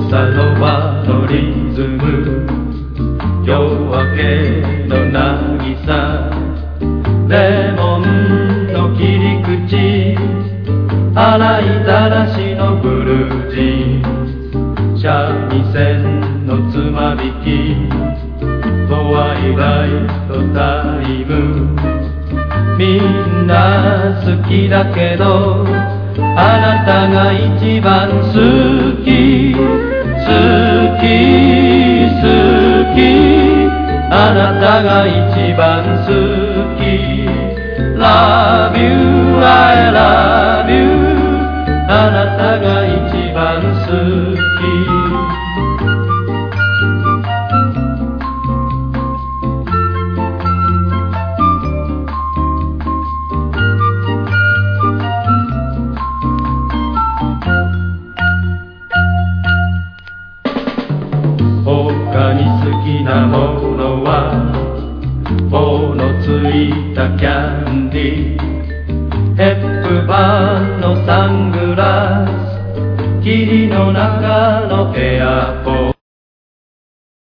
サノバのリズム、夜明けの渚、レモンの切り口、洗いざらしのブルージーン、三味線のつまびき、トワイライトタイム、みんな好きだけどあなたが一番好き、好き好き、あなたが一番好き、 Love you, I love you、 あなたが一番好き。他に好きなものは棒のついたキャンディー、ヘップバーンのサングラス、霧の中のエアポート。